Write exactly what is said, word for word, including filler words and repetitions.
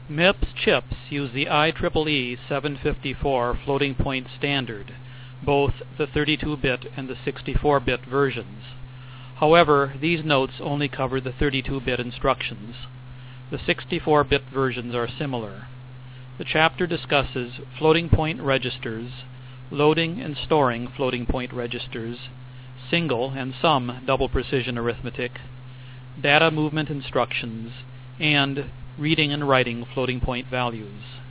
MIPS chips use the I triple E seven fifty-four floating point standard, both the thirty-two bit and the sixty-four bit versions. However, these notes only cover the thirty-two bit instructions. The sixty-four bit versions are similar. The chapter discusses floating point registers, loading and storing floating point registers, single and some double precision arithmetic, data movement instructions, and reading and writing floating point values.